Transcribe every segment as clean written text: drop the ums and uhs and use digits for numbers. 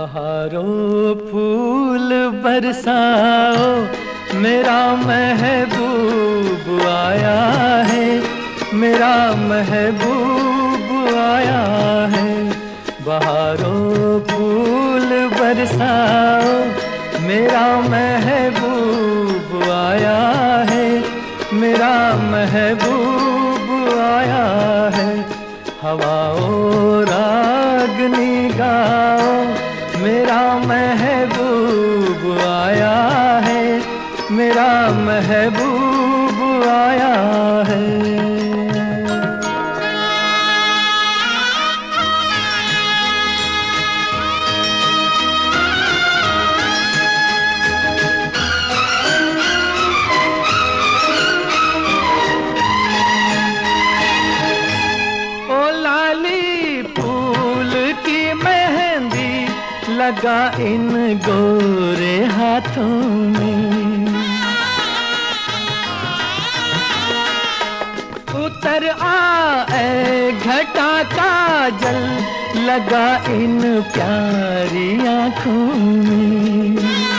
बहारों फूल बरसाओ, मेरा महबूब आया है, मेरा महबूब आया है। बहारों फूल बरसाओ, मेरा महबूब आया है, मेरा महबूब आया है। हवाओं रागनी गाओ, मेरा महबूब आया है, मेरा महबूब आया है। लगा इन गोरे हाथों में, उतर आए घटा काजल, लगा इन प्यारी आँखों में।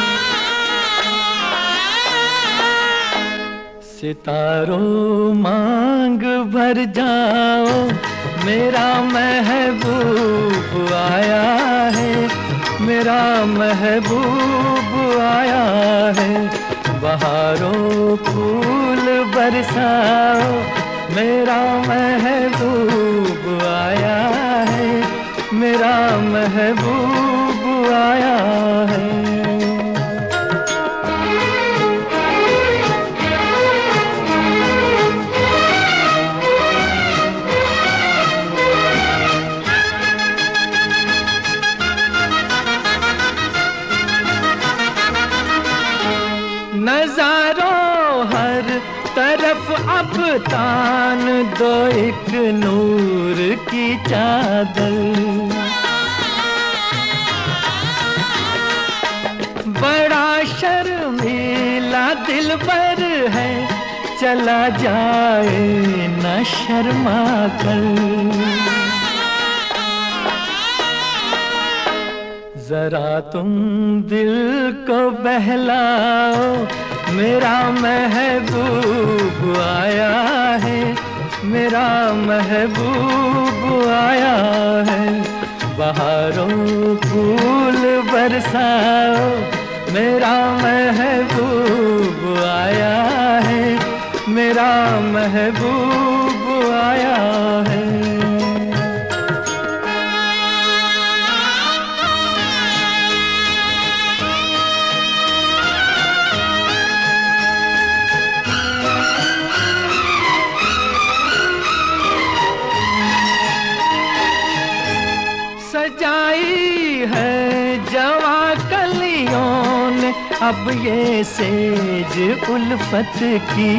सितारों मांग भर जाओ, मेरा महबूब आया है, मेरा महबूब आया है। बहारों फूल बरसाओ, मेरा महबूब आया है, मेरा महबूब आया है। नजारों हर तरफ अब तान दो एक नूर की चादर, बड़ा शर्मीला दिलबर है, चला जाए न शर्मा कर। जरा तुम दिल को बहलाओ, मेरा महबूब आया है, मेरा महबूब आया है। बहारों फूल बरसाओ, मेरा महबूब आया है, मेरा महबूब आया है। सजाई है जवा कलियों ने अब ये सेज उल्फत की,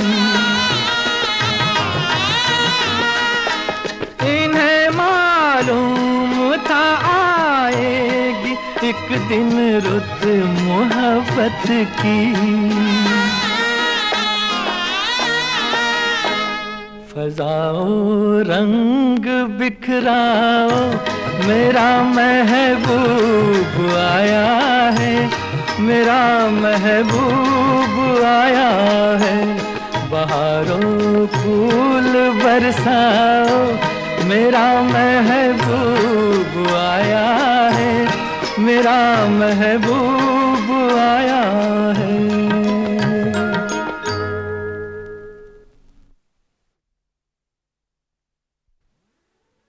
इन्हें मालूम था आएगी एक दिन रुत मोहब्बत की। फजाओ रंग बिखराओ, मेरा महबूब आया है, मेरा महबूब आया है। बहारों फूल बरसाओ, मेरा महबूब आया है, मेरा महबूब आया है।